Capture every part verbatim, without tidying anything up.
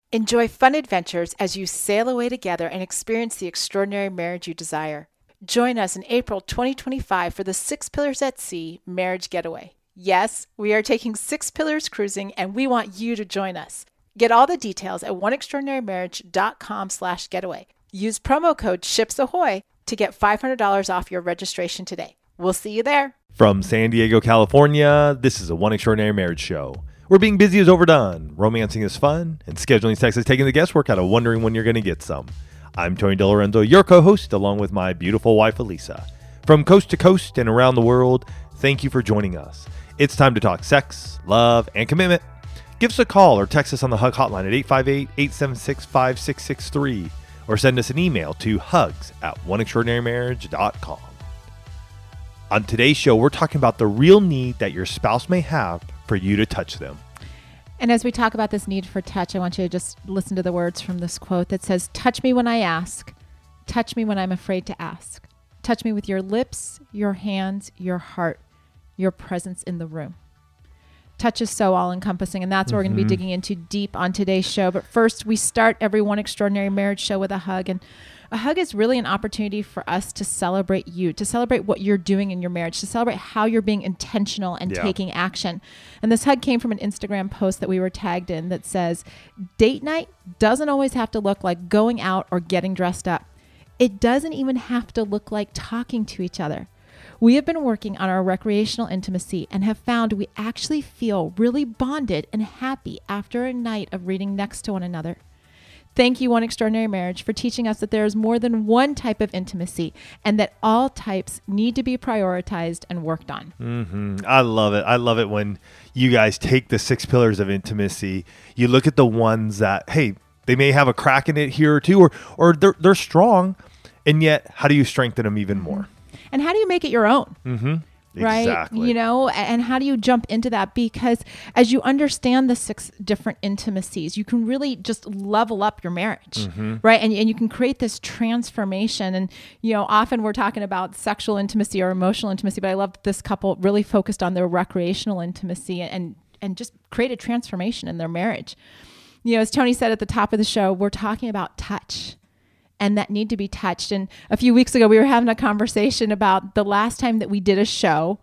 Enjoy fun adventures as you sail away together and experience the extraordinary marriage you desire. Join us in April twenty twenty-five for the Six Pillars at Sea Marriage Getaway. Yes, we are taking Six Pillars cruising, and we want you to join us. Get all the details at oneextraordinarymarriage.com slash getaway. Use promo code SHIPSAHOY to get five hundred dollars off your registration today. We'll see you there. From San Diego, California, this is a One Extraordinary Marriage show. Where being busy is overdone, romancing is fun, and scheduling sex is taking the guesswork out of wondering when you're going to get some. I'm Tony DeLorenzo, your co-host, along with my beautiful wife, Elisa. From coast to coast and around the world, thank you for joining us. It's time to talk sex, love, and commitment. Give us a call or text us on the Hug hotline at eight five eight, eight seven six, five six six three or send us an email to hugs at one extraordinary marriage dot com. On today's show, we're talking about the real need that your spouse may have for you to touch them. And as we talk about this need for touch, I want you to just listen to the words from this quote that says, touch me when I ask, touch me when I'm afraid to ask. Touch me with your lips, your hands, your heart, your presence in the room. Touch is so all-encompassing, and that's what mm-hmm. we're going to be digging into deep on today's show. But first, we start every One Extraordinary Marriage show with a hug. And a hug is really an opportunity for us to celebrate you, to celebrate what you're doing in your marriage, to celebrate how you're being intentional and yeah. taking action. And this hug came from an Instagram post that we were tagged in that says, date night doesn't always have to look like going out or getting dressed up. It doesn't even have to look like talking to each other. We have been working on our recreational intimacy and have found we actually feel really bonded and happy after a night of reading next to one another. Thank you, One Extraordinary Marriage, for teaching us that there is more than one type of intimacy and that all types need to be prioritized and worked on. Mm-hmm. I love it. I love it when you guys take the six pillars of intimacy. You look at the ones that, hey, they may have a crack in it here or two, or or they're, they're strong, and yet how do you strengthen them even more? Mm-hmm. And how do you make it your own? Mm-hmm. Right? Exactly. You know, and how do you jump into that? Because as you understand the six different intimacies, you can really just level up your marriage, mm-hmm. right? And, and you can create this transformation. And, you know, often we're talking about sexual intimacy or emotional intimacy, but I love this couple really focused on their recreational intimacy and, and just create a transformation in their marriage. You know, as Tony said at the top of the show, we're talking about touch and that need to be touched. And a few weeks ago, we were having a conversation about the last time that we did a show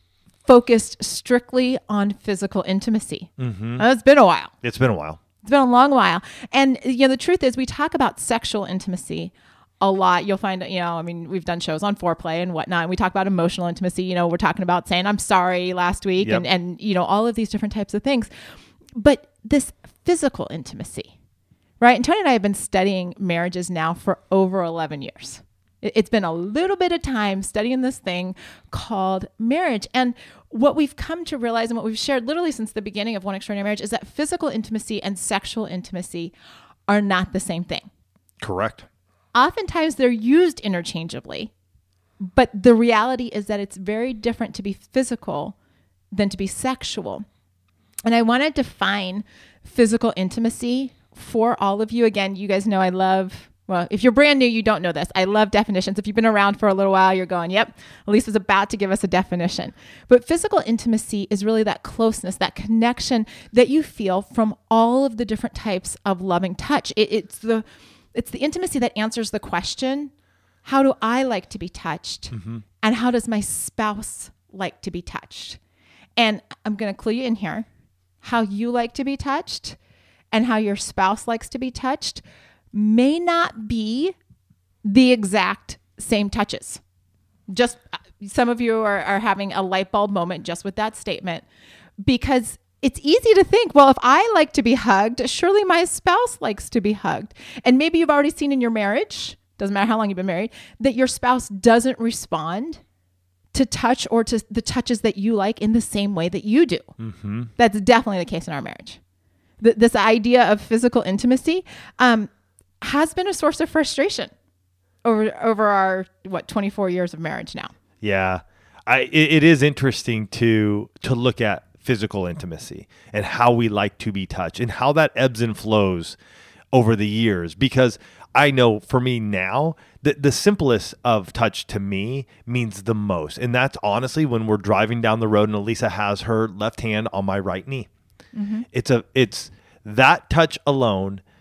focused strictly on physical intimacy. Mm-hmm. Uh, it's been a while. It's been a while. It's been a long while. And, you know, the truth is we talk about sexual intimacy a lot. You'll find, you know, I mean, we've done shows on foreplay and whatnot. And we talk about emotional intimacy. You know, we're talking about saying, I'm sorry last week yep. and, and, you know, all of these different types of things. But this physical intimacy, right? And Tony and I have been studying marriages now for over eleven years. It's been a little bit of time studying this thing called marriage. And what we've come to realize and what we've shared literally since the beginning of One Extraordinary Marriage is that physical intimacy and sexual intimacy are not the same thing. Correct. Oftentimes they're used interchangeably, but the reality is that it's very different to be physical than to be sexual. And I want to define physical intimacy for all of you. Again, you guys know I love, well, if you're brand new, you don't know this. I love definitions. If you've been around for a little while, you're going, yep, Elisa's about to give us a definition. But physical intimacy is really that closeness, that connection that you feel from all of the different types of loving touch. It, it's the it's the intimacy that answers the question, how do I like to be touched? Mm-hmm. And how does my spouse like to be touched? And I'm going to clue you in here. How you like to be touched and how your spouse likes to be touched may not be the exact same touches. Just some of you are, are having a light bulb moment just with that statement, because it's easy to think, well, if I like to be hugged, surely my spouse likes to be hugged. And maybe you've already seen in your marriage, doesn't matter how long you've been married, that your spouse doesn't respond to touch or to the touches that you like in the same way that you do. Mm-hmm. That's definitely the case in our marriage. Th- this idea of physical intimacy um, has been a source of frustration over over our, what, twenty-four years of marriage now. Yeah. I, it, it is interesting to to look at physical intimacy and how we like to be touched and how that ebbs and flows over the years. Because I know for me now, the, the simplest of touch to me means the most. And that's honestly when we're driving down the road and Elisa has her left hand on my right knee. Mm-hmm. It's a, it's that touch alone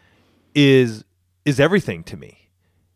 is is everything to me.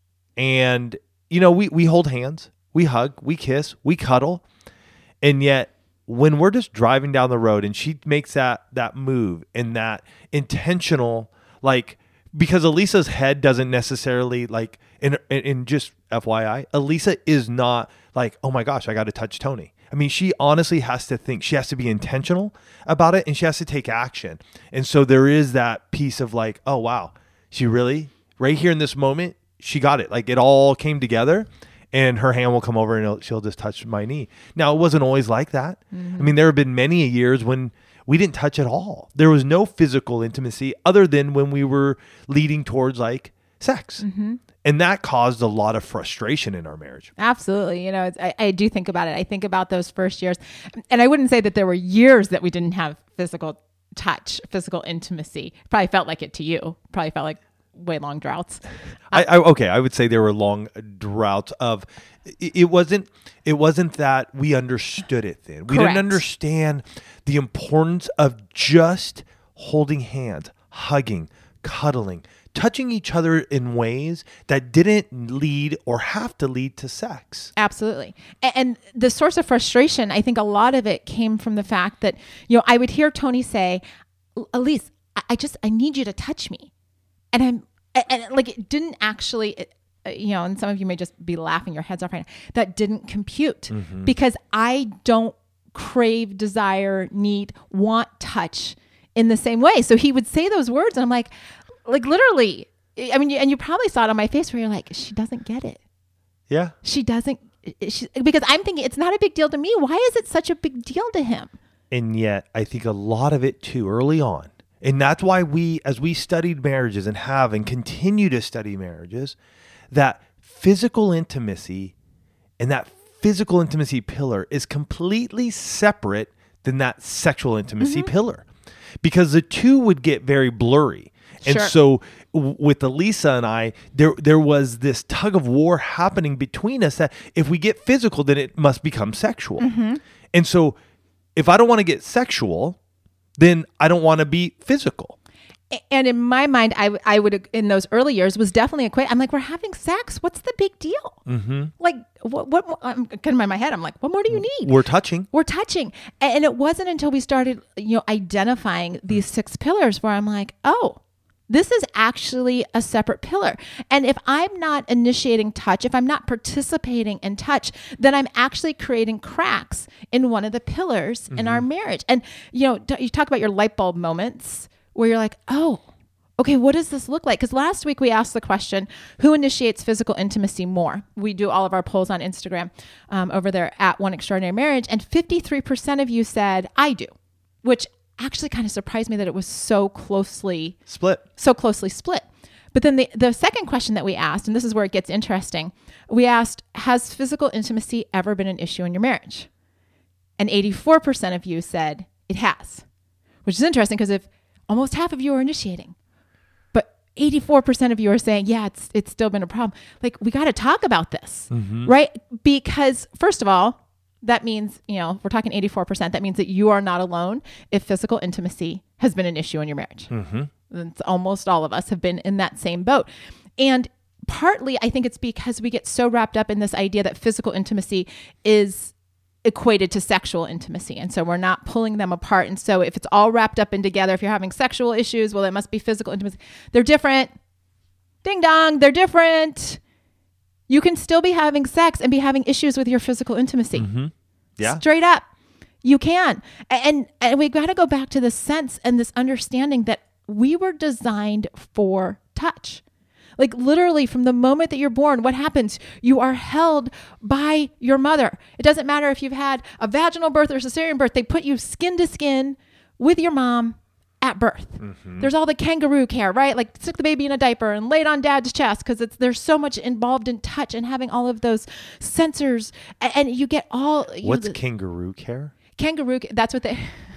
And you know, we we hold hands, we hug, we kiss, we cuddle, and yet when we're just driving down the road and she makes that that move and that intentional, like, because Elisa's head doesn't necessarily like, in in just F Y I, Elisa is not like, oh my gosh, I got to touch Tony. I mean, she honestly has to think, she has to be intentional about it, and she has to take action. And so there is that piece of like, oh wow, she really, right here in this moment, she got it. Like it all came together. And her hand will come over and it'll, she'll just touch my knee. Now, it wasn't always like that. Mm-hmm. I mean, there have been many years when we didn't touch at all. There was no physical intimacy other than when we were leading towards like sex. Mm-hmm. And that caused a lot of frustration in our marriage. Absolutely. You know, it's, I, I do think about it. I think about those first years. And I wouldn't say that there were years that we didn't have physical touch, physical intimacy. Probably felt like it to you. Probably felt like way long droughts. I, I okay, I would say there were long droughts of it, it wasn't it wasn't that we understood it then. We Correct. didn't understand the importance of just holding hands, hugging, cuddling, touching each other in ways that didn't lead or have to lead to sex. Absolutely. And, and the source of frustration, I think a lot of it came from the fact that, you know, I would hear Tony say, Elise, I, I just, I need you to touch me. And I'm, and, and like, it didn't actually, it, uh, you know, and some of you may just be laughing your heads off right now. That didn't compute mm-hmm. because I don't crave, desire, need, want touch in the same way. So he would say those words and I'm like, like literally, I mean, and you probably saw it on my face where you're like, she doesn't get it. Yeah. She doesn't, she, because I'm thinking it's not a big deal to me. Why is it such a big deal to him? And yet I think a lot of it too early on. And that's why we, as we studied marriages and have and continue to study marriages, that physical intimacy and that physical intimacy pillar is completely separate than that sexual intimacy mm-hmm. pillar, because the two would get very blurry. And sure. so w- with Elisa and I, there there was this tug of war happening between us that if we get physical, then it must become sexual. Mm-hmm. And so if I don't want to get sexual, then I don't want to be physical. And in my mind, I, I would, in those early years, was definitely equate. I'm like, we're having sex. What's the big deal? Mm-hmm. Like, what, what, more, I'm kind of in my head, I'm like, what more do you need? We're touching. We're touching. And it wasn't until we started, you know, identifying these six pillars where I'm like, oh, this is actually a separate pillar. And if I'm not initiating touch, if I'm not participating in touch, then I'm actually creating cracks in one of the pillars mm-hmm. in our marriage. And, you know, you talk about your light bulb moments where you're like, oh, okay, what does this look like? Because last week we asked the question, who initiates physical intimacy more? We do all of our polls on Instagram um, over there at One Extraordinary Marriage. And fifty-three percent of you said, I do, which actually kind of surprised me that it was so closely split. So closely split. But then the, the second question that we asked, and this is where it gets interesting, we asked, has physical intimacy ever been an issue in your marriage? And eighty-four percent of you said it has, which is interesting because if almost half of you are initiating, but eighty-four percent of you are saying, yeah, it's it's still been a problem. Like, we got to talk about this, mm-hmm. right? Because first of all, that means, you know, we're talking eighty-four percent. That means that you are not alone if physical intimacy has been an issue in your marriage. Mm-hmm. It's almost all of us have been in that same boat. And partly, I think it's because we get so wrapped up in this idea that physical intimacy is equated to sexual intimacy. And so we're not pulling them apart. And so if it's all wrapped up in together, if you're having sexual issues, well, it must be physical intimacy. They're different. Ding dong, they're different. You can still be having sex and be having issues with your physical intimacy. Mm-hmm. Yeah. Straight up. You can. And, and we got to go back to this sense and this understanding that we were designed for touch. Like literally from the moment that you're born, what happens? You are held by your mother. It doesn't matter if you've had a vaginal birth or cesarean birth. They put you skin to skin with your mom at birth. Mm-hmm. There's all the kangaroo care, right? Like stick the baby in a diaper and lay it on dad's chest because it's there's so much involved in touch and having all of those sensors. And, and you get all... You What's know, the, kangaroo care? Kangaroo, that's what they...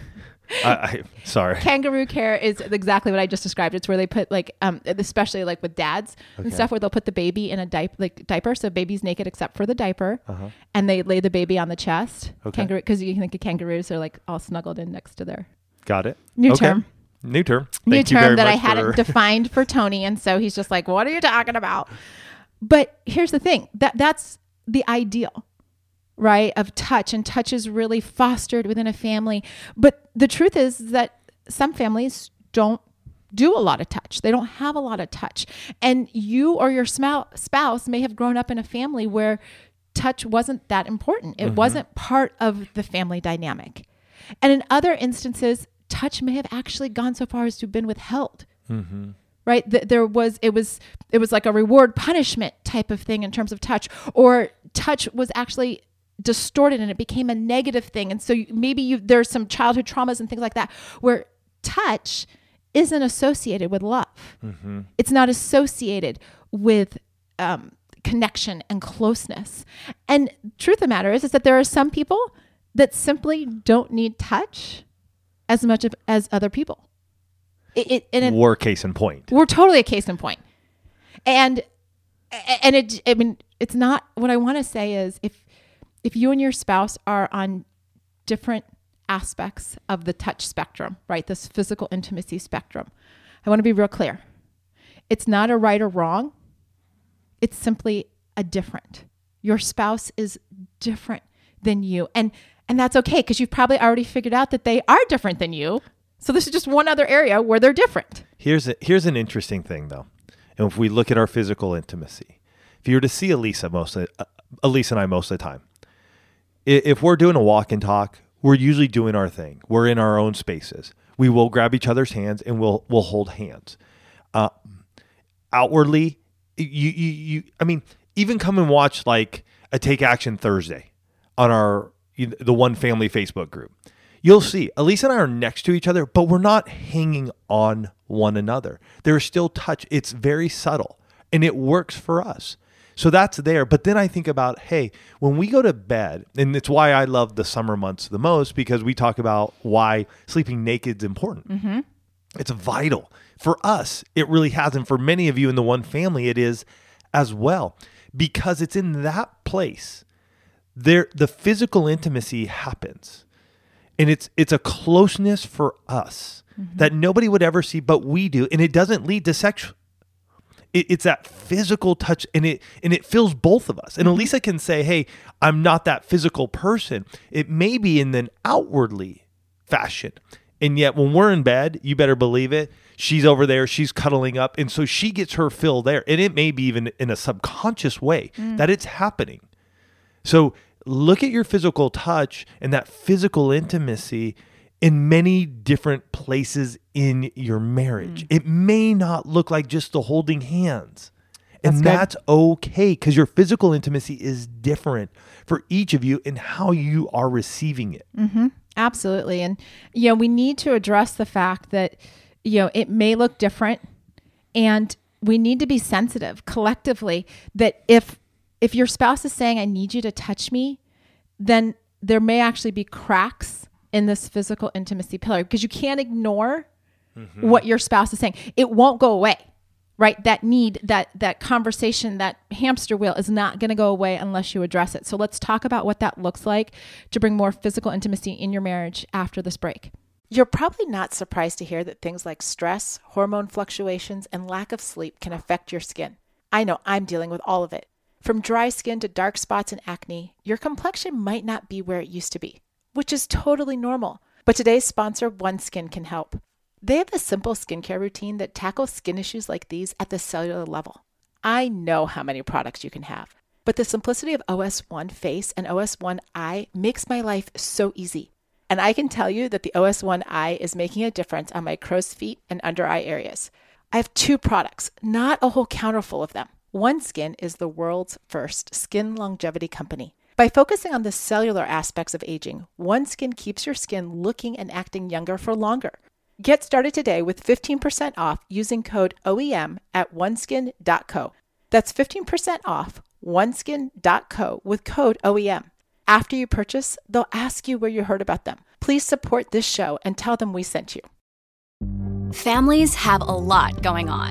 I, I sorry. Kangaroo care is exactly what I just described. It's where they put like, um, especially like with dads okay. and stuff, where they'll put the baby in a diaper, like diaper, so baby's naked except for the diaper, uh-huh. and they lay the baby on the chest. Okay. Kangaroo, because you think of kangaroos are like all snuggled in next to their. Got it. New okay. term. New term. New Thank you very term that I much hadn't for- defined for Tony. And so he's just like, what are you talking about? But here's the thing, that that's the ideal, right? Of touch, and touch is really fostered within a family. But the truth is that some families don't do a lot of touch. They don't have a lot of touch. And you or your smou- spouse may have grown up in a family where touch wasn't that important. It mm-hmm. wasn't part of the family dynamic. And in other instances, touch may have actually gone so far as to have been withheld. Mm-hmm. Right? Th- there was, it was, it was like a reward punishment type of thing in terms of touch, or touch was actually distorted and it became a negative thing. And so you, maybe you, there's some childhood traumas and things like that where touch isn't associated with love. Mm-hmm. It's not associated with um, connection and closeness. And truth of the matter is, is that there are some people that simply don't need touch as much of, as other people. It, it, and it, we're case in point. We're totally a case in point. And, and it, I mean, it's not, what I want to say is if, if you and your spouse are on different aspects of the touch spectrum, right? This physical intimacy spectrum, I want to be real clear. It's not a right or wrong. It's simply a different. Your spouse is different than you. And, and that's okay, because you've probably already figured out that they are different than you. So this is just one other area where they're different. Here's a, here's an interesting thing, though. And if we look at our physical intimacy, if you were to see Elisa most of, uh, Elisa and I most of the time, if we're doing a walk and talk, we're usually doing our thing. We're in our own spaces. We will grab each other's hands and we'll we'll hold hands. Uh, outwardly, you, you you I mean, even come and watch like a Take Action Thursday on our the One Family Facebook group. You'll see Elisa and I are next to each other, but we're not hanging on one another. There's still touch. It's very subtle, and it works for us. So that's there. But then I think about, hey, when we go to bed, and it's why I love the summer months the most, because we talk about why sleeping naked is important. Mm-hmm. It's vital. For us, it really has. And for many of you in the One Family, it is as well, because it's in that place there the physical intimacy happens. And it's it's a closeness for us mm-hmm. that nobody would ever see, but we do. And it doesn't lead to sex. It, it's that physical touch, and it and it fills both of us. And mm-hmm. Elisa can say, hey, I'm not that physical person. It may be in an outwardly fashion. And yet when we're in bed, you better believe it, she's over there, she's cuddling up. And so she gets her fill there. And it may be even in a subconscious way mm. that it's happening. So look at your physical touch and that physical intimacy in many different places in your marriage. Mm. It may not look like just the holding hands. And that's, that's okay, because your physical intimacy is different for each of you and how you are receiving it. Mm-hmm. Absolutely. And, you know, we need to address the fact that, you know, it may look different, and we need to be sensitive collectively that if if your spouse is saying, I need you to touch me, then there may actually be cracks in this physical intimacy pillar, because you can't ignore mm-hmm. what your spouse is saying. It won't go away, right? That need, that that conversation, that hamster wheel is not going to go away unless you address it. So let's talk about what that looks like to bring more physical intimacy in your marriage after this break. You're probably not surprised to hear that things like stress, hormone fluctuations, and lack of sleep can affect your skin. I know I'm dealing with all of it. From dry skin to dark spots and acne, your complexion might not be where it used to be, which is totally normal. But today's sponsor, OneSkin, can help. They have a simple skincare routine that tackles skin issues like these at the cellular level. I know how many products you can have, but the simplicity of O S one Face and O S one Eye makes my life so easy. And I can tell you that the O S one Eye is making a difference on my crow's feet and under eye areas. I have two products, not a whole counter full of them. OneSkin is the world's first skin longevity company. By focusing on the cellular aspects of aging, OneSkin keeps your skin looking and acting younger for longer. Get started today with fifteen percent off using code O E M at oneskin dot co. That's fifteen percent off oneskin dot co with code O E M. After you purchase, they'll ask you where you heard about them. Please support this show and tell them we sent you. Families have a lot going on.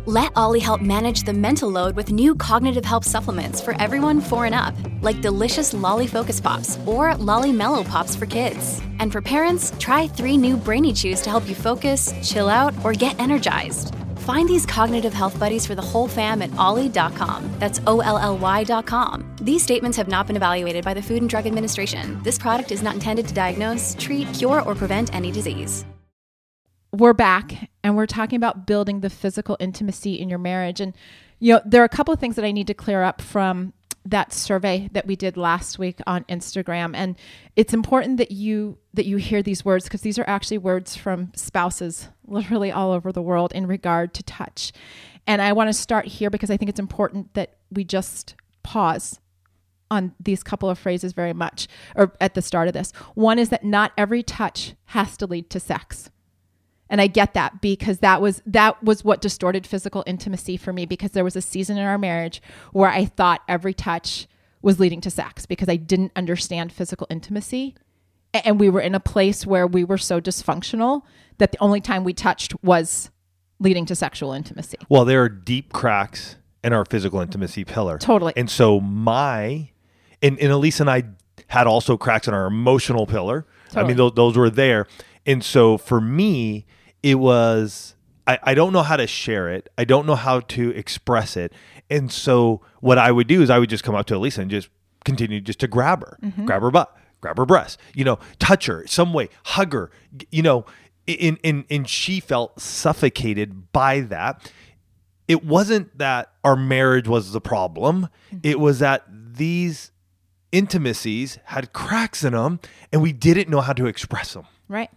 Let Ollie help manage the mental load with new cognitive help supplements for everyone four and up, like delicious Lolly Focus Pops or Lolly Mellow Pops for kids. And for parents, try three new Brainy Chews to help you focus, chill out, or get energized. Find these cognitive health buddies for the whole fam at ollie dot com. That's O L L Y dot com. These statements have not been evaluated by the Food and Drug Administration. This product is not intended to diagnose, treat, cure, or prevent any disease. We're back and we're talking about building the physical intimacy in your marriage. And, you know, there are a couple of things that I need to clear up from that survey that we did last week on Instagram. And it's important that you, that you hear these words, because these are actually words from spouses literally all over the world in regard to touch. And I want to start here because I think it's important that we just pause on these couple of phrases very much, or at the start of this. One is that not every touch has to lead to sex. And I get that because that was that was what distorted physical intimacy for me, because there was a season in our marriage where I thought every touch was leading to sex because I didn't understand physical intimacy. And we were in a place where we were so dysfunctional that the only time we touched was leading to sexual intimacy. Well, there are deep cracks in our physical intimacy pillar. Totally. And so my, and, and Elise and I had also cracks in our emotional pillar. Totally. I mean, those, those were there. And so for me, it was, I, I don't know how to share it. I don't know how to express it. And so what I would do is I would just come up to Elisa and just continue just to grab her, mm-hmm. grab her butt, grab her breast, you know, touch her some way, hug her, you know, and, and, and she felt suffocated by that. It wasn't that our marriage was the problem. Mm-hmm. It was that these intimacies had cracks in them and we didn't know how to express them. Right.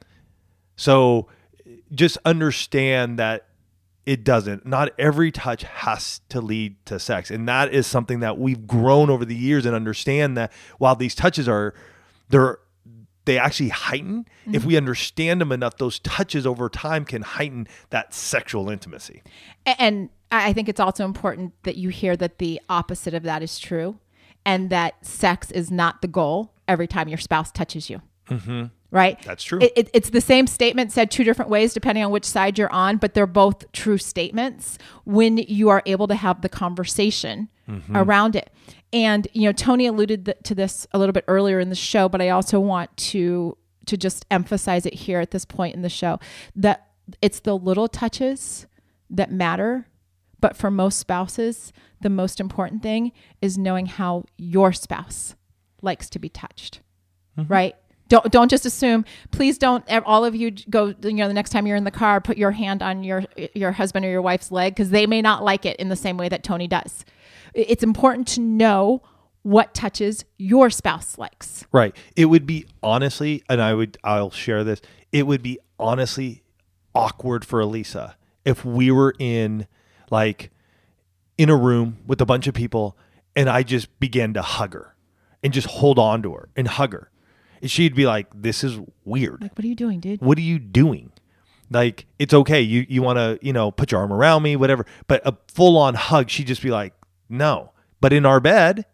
So just understand that it doesn't. Not every touch has to lead to sex. And that is something that we've grown over the years, and understand that while these touches are, they're, they actually heighten. Mm-hmm. If we understand them enough, those touches over time can heighten that sexual intimacy. And I think it's also important that you hear that the opposite of that is true, and that sex is not the goal every time your spouse touches you. Mm-hmm. Right? That's true. It, it, it's the same statement said two different ways depending on which side you're on, but they're both true statements when you are able to have the conversation mm-hmm. around it. And, you know, Tony alluded th- to this a little bit earlier in the show, but I also want to to just emphasize it here at this point in the show, that it's the little touches that matter. But for most spouses, the most important thing is knowing how your spouse likes to be touched, mm-hmm. right? Don't don't just assume. Please don't, all of you go, you know, the next time you're in the car, put your hand on your your husband or your wife's leg, because they may not like it in the same way that Tony does. It's important to know what touches your spouse likes. Right. It would be honestly, and I would, I'll share this. It would be honestly awkward for Elisa if we were in like in a room with a bunch of people and I just began to hug her and just hold on to her and hug her. She'd be like, this is weird. Like, what are you doing, dude? What are you doing? Like, it's okay. You you want to, you know, put your arm around me, whatever. But a full on hug, she'd just be like, no. But in our bed,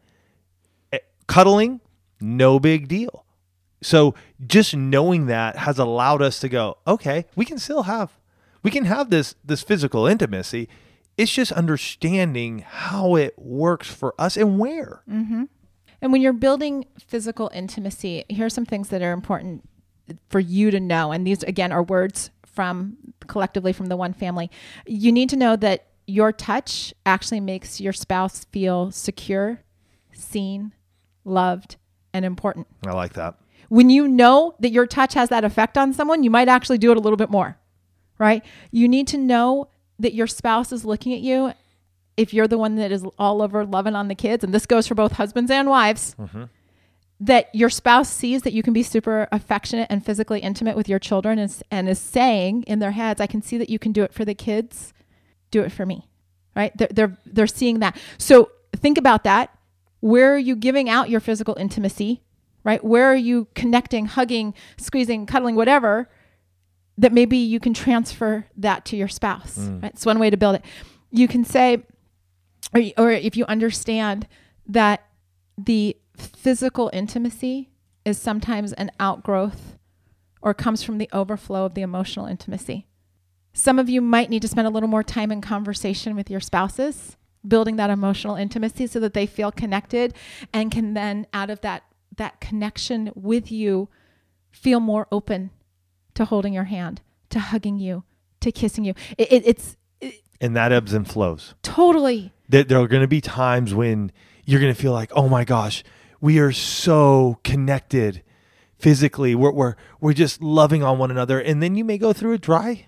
cuddling, no big deal. So just knowing that has allowed us to go, okay, we can still have, we can have this, this physical intimacy. It's just understanding how it works for us and where. Mm-hmm. And when you're building physical intimacy, here are some things that are important for you to know. And these, again, are words from collectively from the One Family. You need to know that your touch actually makes your spouse feel secure, seen, loved, and important. I like that. When you know that your touch has that effect on someone, you might actually do it a little bit more, right? You need to know that your spouse is looking at you. If you're the one that is all over loving on the kids, and this goes for both husbands and wives, mm-hmm. that your spouse sees that you can be super affectionate and physically intimate with your children, and, and is saying in their heads, I can see that you can do it for the kids. Do it for me, right? They're, they're, they're seeing that. So think about that. Where are you giving out your physical intimacy, right? Where are you connecting, hugging, squeezing, cuddling, whatever, that maybe you can transfer that to your spouse, mm. right? It's one way to build it. You can say, Or, or if you understand that the physical intimacy is sometimes an outgrowth or comes from the overflow of the emotional intimacy. Some of you might need to spend a little more time in conversation with your spouses, building that emotional intimacy so that they feel connected and can then, out of that, that connection with you, feel more open to holding your hand, to hugging you, to kissing you. It, it, it's it, and that ebbs and flows. Totally. There, there are going to be times when you're going to feel like, oh my gosh, we are so connected physically. We're, we're, we're just loving on one another. And then you may go through a dry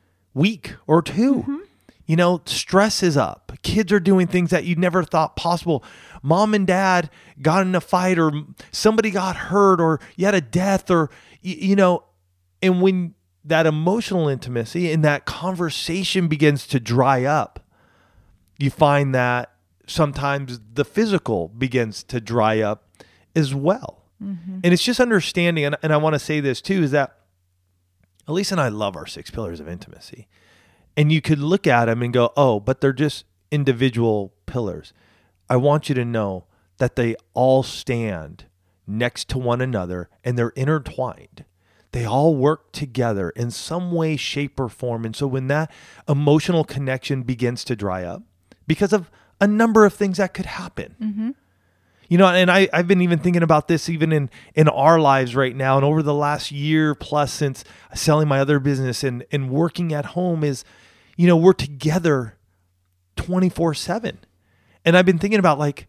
week or two. Mm-hmm. You know, stress is up. Kids are doing things that you never thought possible. Mom and dad got in a fight, or somebody got hurt, or you had a death, or, you, you know, and when that emotional intimacy and that conversation begins to dry up, you find that sometimes the physical begins to dry up as well. Mm-hmm. And it's just understanding, and, and I want to say this too, is that Elisa and I love our six pillars of intimacy. And you could look at them and go, oh, but they're just individual pillars. I want you to know that they all stand next to one another and they're intertwined. They all work together in some way, shape, or form. And so when that emotional connection begins to dry up, because of a number of things that could happen, mm-hmm. you know, and I, I've been even thinking about this even in, in our lives right now. And over the last year plus since selling my other business and, and working at home is, you know, we're together twenty-four seven. And I've been thinking about, like,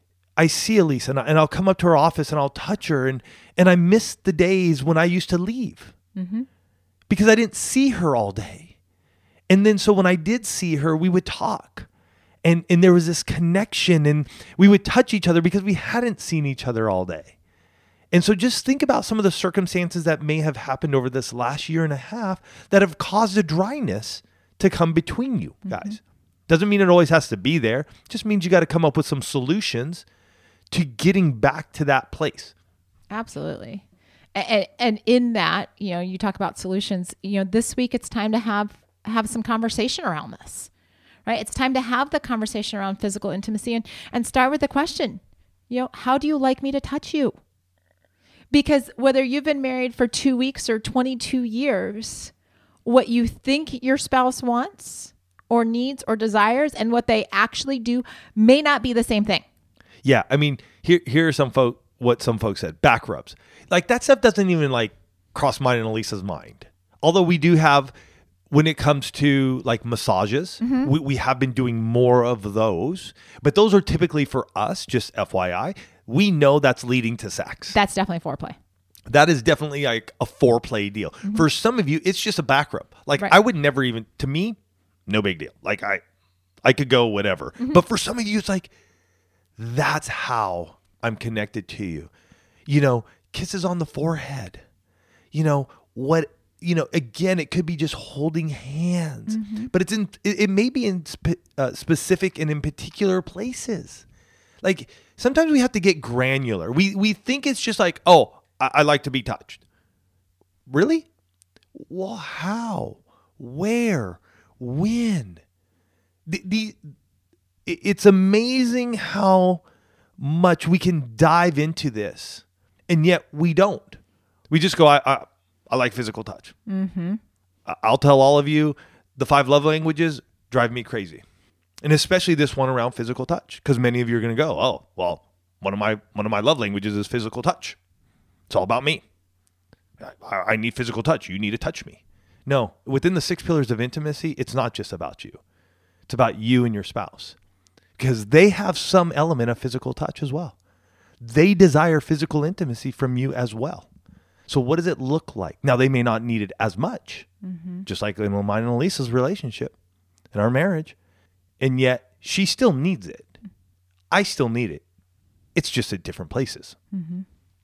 I see Elisa and, I, and I'll come up to her office and I'll touch her. And, and I miss the days when I used to leave mm-hmm. because I didn't see her all day. And then so when I did see her, we would talk. And, and there was this connection, and we would touch each other because we hadn't seen each other all day. And so just think about some of the circumstances that may have happened over this last year and a half that have caused a dryness to come between you guys. Mm-hmm. Doesn't mean it always has to be there. It just means you got to come up with some solutions to getting back to that place. Absolutely. And, and in that, you know, you talk about solutions, you know, this week it's time to have, have some conversation around this, right? It's time to have the conversation around physical intimacy and, and start with the question, you know, how do you like me to touch you? Because whether you've been married for two weeks or twenty-two years, what you think your spouse wants or needs or desires and what they actually do may not be the same thing. Yeah. I mean, here, here are some folk, what some folks said, back rubs. Like that stuff doesn't even like cross mine and Elisa's mind. Although we do have, when it comes to like massages, mm-hmm. we, we have been doing more of those, but those are typically for us, just F Y I. We know that's leading to sex. That's definitely foreplay. That is definitely like a foreplay deal. Mm-hmm. For some of you, it's just a back rub. Like right. I would never even, to me, no big deal. Like I, I could go whatever. Mm-hmm. But for some of you, it's like, that's how I'm connected to you. You know, kisses on the forehead. You know, what, you know, again, it could be just holding hands, mm-hmm. but it's in, it, it may be in spe- uh, specific and in particular places. Like sometimes we have to get granular. We, we think it's just like, oh, I, I like to be touched. Really? Well, how, where, when? The, the, it's amazing how much we can dive into this, and yet we don't. We just go, I, I, I like physical touch. Mm-hmm. I'll tell all of you, the five love languages drive me crazy. And especially this one around physical touch, because many of you are going to go, oh, well, one of my one of my love languages is physical touch. It's all about me. I, I need physical touch. You need to touch me. No, within the six pillars of intimacy, it's not just about you. It's about you and your spouse, because they have some element of physical touch as well. They desire physical intimacy from you as well. So what does it look like? Now, they may not need it as much, mm-hmm. just like in mine and Elisa's relationship and our marriage, and yet she still needs it. I still need it. It's just at different places. Mm-hmm.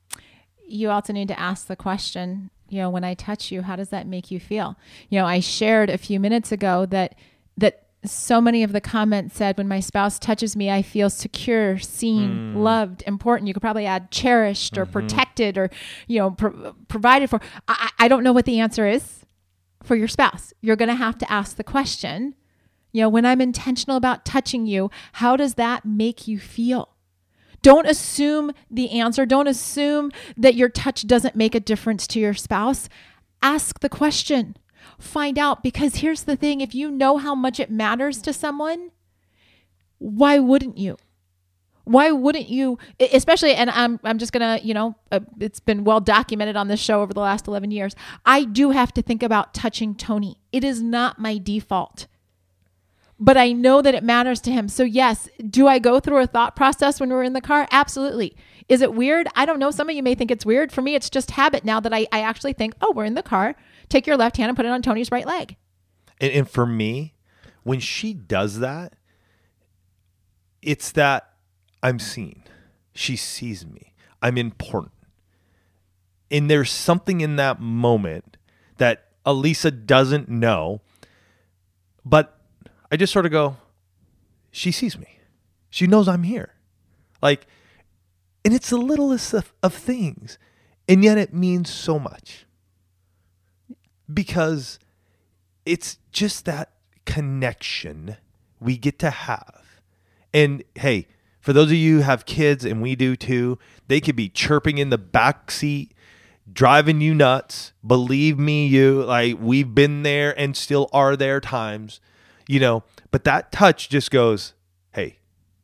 You also need to ask the question, you know, when I touch you, how does that make you feel? You know, I shared a few minutes ago that that so many of the comments said, when my spouse touches me, I feel secure, seen, mm. loved, important. You could probably add cherished or mm-hmm. protected or, you know, pro- provided for. I, I don't know what the answer is for your spouse. You're going to have to ask the question, you know, when I'm intentional about touching you, how does that make you feel? Don't assume the answer. Don't assume that your touch doesn't make a difference to your spouse. Ask the question. Find out, because here's the thing. If you know how much it matters to someone, why wouldn't you? Why wouldn't you, especially, and I'm I'm just going to, you know, uh, it's been well documented on this show over the last eleven years. I do have to think about touching Tony. It is not my default, but I know that it matters to him. So yes, do I go through a thought process when we're in the car? Absolutely. Is it weird? I don't know. Some of you may think it's weird. For me, it's just habit now that I, I actually think, oh, we're in the car. Take your left hand and put it on Tony's right leg. And, and for me, when she does that, it's that I'm seen. She sees me. I'm important. And there's something in that moment that Elisa doesn't know, but I just sort of go, she sees me. She knows I'm here. Like, and it's the littlest of, of things, and yet it means so much. Because it's just that connection we get to have. And hey, for those of you who have kids, and we do too, they could be chirping in the back seat, driving you nuts. Believe me, you, like, we've been there and still are there times, you know, but that touch just goes, hey,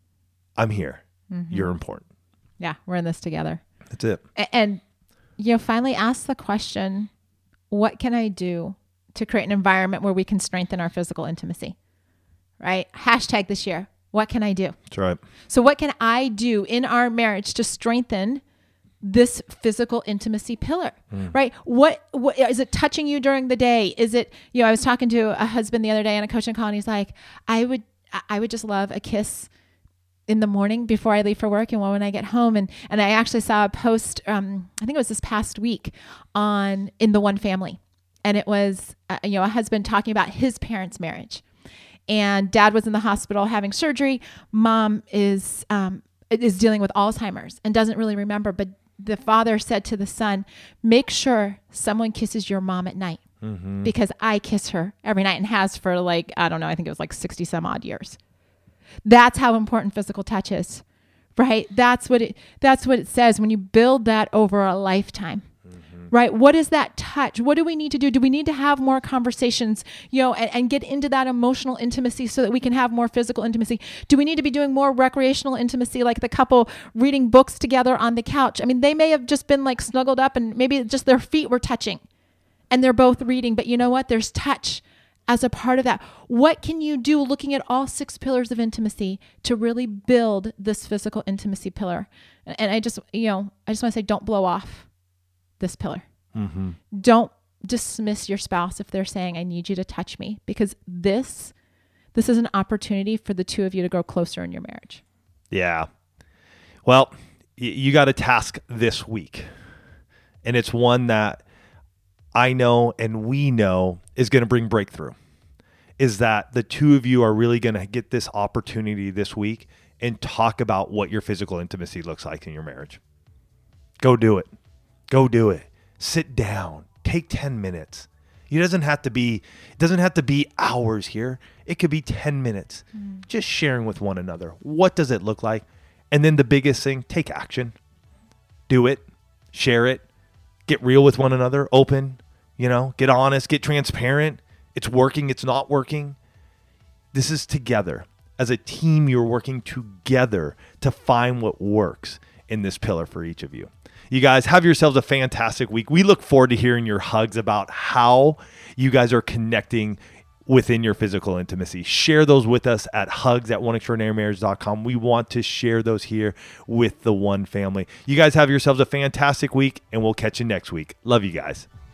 I'm here. Mm-hmm. You're important. Yeah, we're in this together. That's it. And, and, you know, finally ask the question, what can I do to create an environment where we can strengthen our physical intimacy? Right? Hashtag this year. What can I do? That's right. So what can I do in our marriage to strengthen this physical intimacy pillar, mm. right? What, what is it touching you during the day? Is it, you know, I was talking to a husband the other day on a coaching call, and he's like, I would, I would just love a kiss in the morning before I leave for work and when I get home. And, and I actually saw a post, um, I think it was this past week on, in the One Family. And it was, uh, you know, a husband talking about his parents' marriage. And dad was in the hospital having surgery. Mom is um, is dealing with Alzheimer's and doesn't really remember. But the father said to the son, make sure someone kisses your mom at night, mm-hmm. because I kiss her every night and has for like, I don't know, I think it was like sixty some odd years. That's how important physical touch is, right? That's what it, that's what it says when you build that over a lifetime. Right? What is that touch? What do we need to do? Do we need to have more conversations, you know, and, and get into that emotional intimacy so that we can have more physical intimacy? Do we need to be doing more recreational intimacy, like the couple reading books together on the couch? I mean, they may have just been like snuggled up and maybe just their feet were touching and they're both reading, but you know what? There's touch as a part of that. What can you do looking at all six pillars of intimacy to really build this physical intimacy pillar? And I just, you know, I just want to say, don't blow off this pillar. Mm-hmm. Don't dismiss your spouse if they're saying, I need you to touch me, because this, this is an opportunity for the two of you to grow closer in your marriage. Yeah. Well, y- you got a task this week, and it's one that I know and we know is going to bring breakthrough, is that the two of you are really going to get this opportunity this week and talk about what your physical intimacy looks like in your marriage. Go do it. Go do it. Sit down. Take ten minutes. It doesn't have to be, it doesn't have to be hours here. It could be ten minutes. Mm. Just sharing with one another. What does it look like? And then the biggest thing, take action. Do it. Share it. Get real with one another. Open. You know, get honest. Get transparent. It's working. It's not working. This is together. As a team, you're working together to find what works in this pillar for each of you. You guys have yourselves a fantastic week. We look forward to hearing your hugs about how you guys are connecting within your physical intimacy. Share those with us at hugs at one extraordinary marriage dot com. We want to share those here with the One Family. You guys have yourselves a fantastic week, and we'll catch you next week. Love you guys.